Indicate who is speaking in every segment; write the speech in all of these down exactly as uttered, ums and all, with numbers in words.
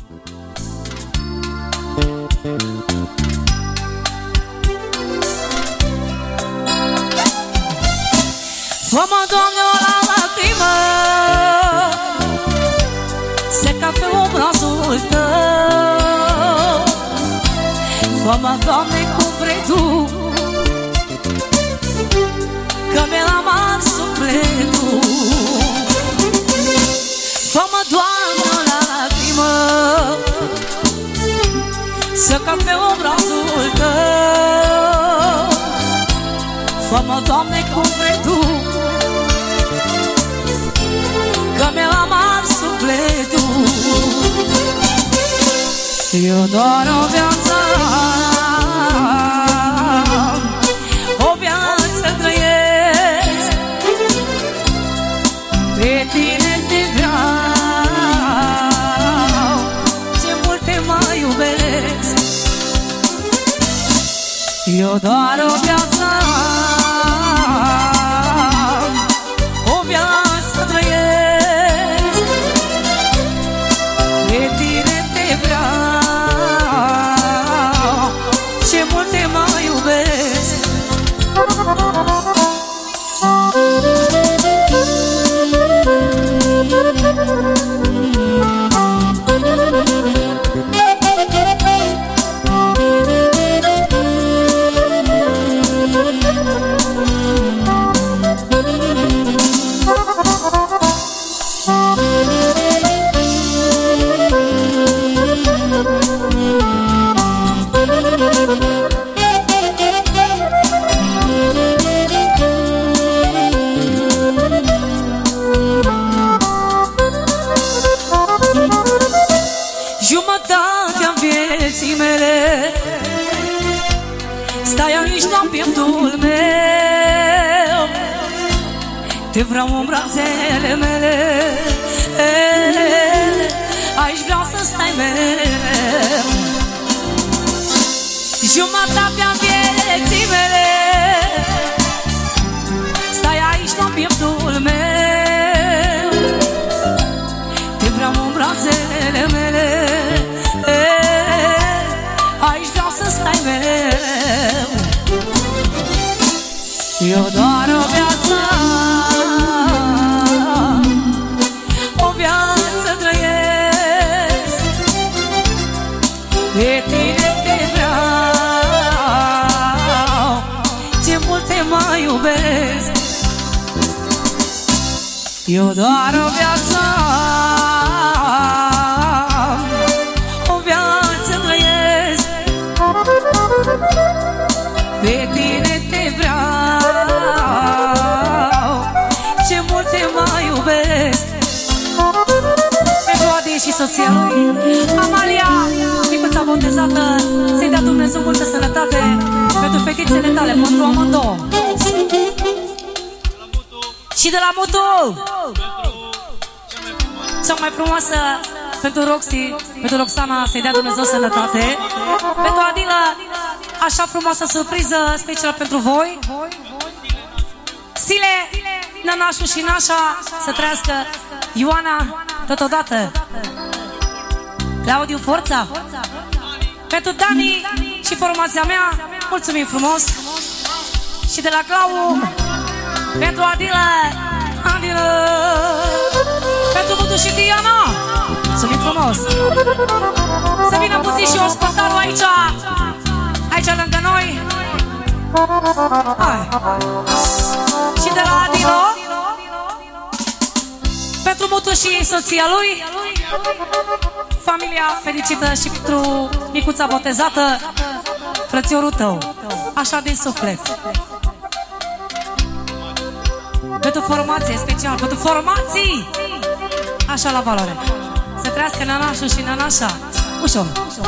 Speaker 1: Fă-mă, Doamne, o la lacrimă, seca pe obrazul Tău. Fă-mă, Doamne, cum vrei Tu, că mi-l-am ars sufletul. Fă-mă, Doamne, o la lacrimă, seca pe obrazul Tău. Fă-mă, Doamne, cum vrei Tu, că mi-l-am ars sufletul. Eu doar o viață, o viață trăiesc, pe Tine te vreau, ce mult te mai iubesc. Eu doar o viață, o viață trăiesc, pe Tine te vreau, ce mult te mai iubesc. Jumătatea vieții mele stai aici la pieptul meu, te vreau în brațele mele, aici vreau să stai mereu. Jumătatea vieții mele stai aici la pieptul meu, te vreau în brațele mele, aici vreau să stai mereu. Eu doar o viață, o viață trăiesc, pe Tine te vreau, ce mult te mai iubesc. Eu doar o viață, o viață trăiesc, pe Tine te vreau, ce mult te mai iubesc. Pentru Adi și soția lui Amalia, micuța botezată, să-i dea Dumnezeu multă sănătate, pentru fetițele tale, pentru amândouă. Și de la Mutu, cea mai frumoasă, pentru Roxy, pentru Roxana, să-i dea Dumnezeu sănătate. Pentru Adila, așa frumoasă surpriză special pentru voi. Sile, Nănașu și Nașa, să trăiască. Ioana, totodată. Claudiu, forța. Pentru Dani și formația mea, mulțumim frumos. Și de la Clau, pentru Adila, Adila, pentru Mutu și Diana, mulțumim frumos. Să vină puțin și ospătarul aici, aici lângă noi. Hai. Și de la Adilo, pentru Mutu și soția lui, familia fericită și pentru micuța botezată, frățiorul tău, așa din suflet. Pentru formație special, pentru formații, așa la valoare. Să trăiască Nănașul și Nănașa. Ușor.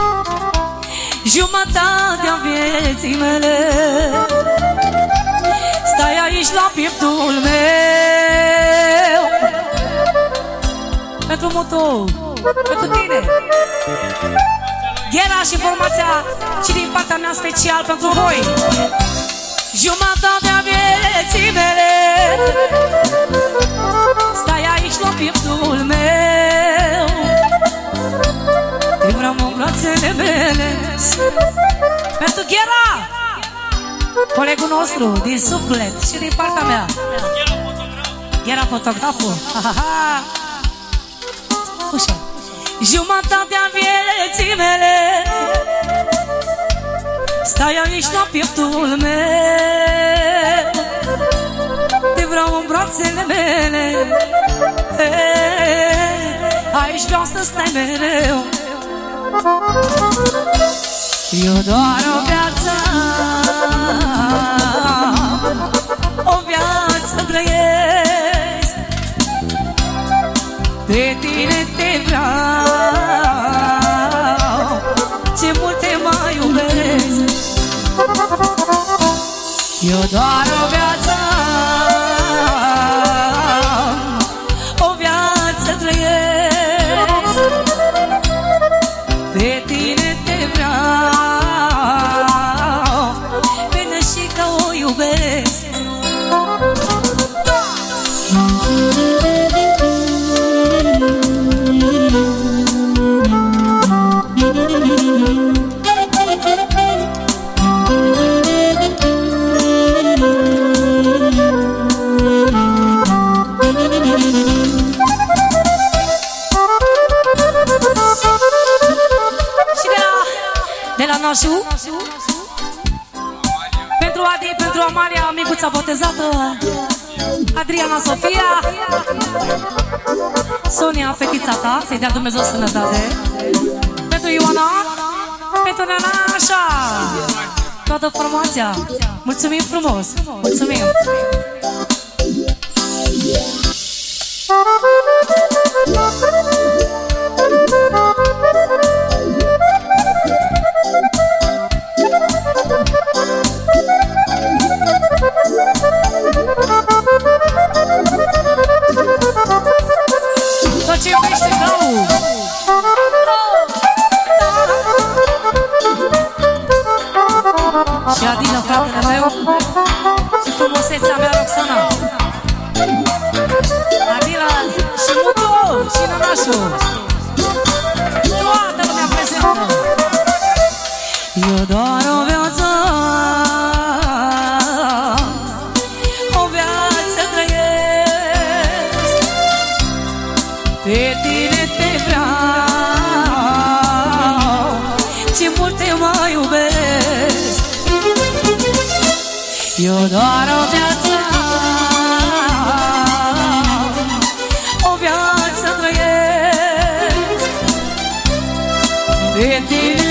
Speaker 1: Jumătatea vieții mele stai aici la pieptul meu, pentru Mutu, pentru tine, Ghera și formația, și din partea mea special pentru voi. Jumătatea vieții mele stai aici la pieptul meu, te vreau în brațele mele. Pentru Ghera, colegul nostru din suflet și din partea mea, Ghera fotograful. Ușa. Jumătatea vieții mele stai aici la pieptul meu, te vreau în brațele mele, aici vreau să stai mereu. Eu doar o viață, o viață trăiesc, de tine te vreau, ce mult te mai iubesc. Eu doar o viață, o viață trăiesc, de tine te vreau, până și că o iubesc. Nașu, pentru Adi, pentru Amalia, micuța botezată, Adriana Sofia, Sonia, fetița ta, să-i dea Dumnezeu sănătate, pentru Ioana, pentru Nanașa, toată formația. Mulțumim frumos, mulțumim. Tot ce iubește cău. Și Adina, fratele meu, și frumusețea mea, Roxana. Adina și Mutu și Nănașu, toată lumea prezentă. Eu doar o viață, o viață trăiesc, pe tine te vreau, ce mult te mai iubesc. Eu doar o viață, o viață trăiesc, pe tine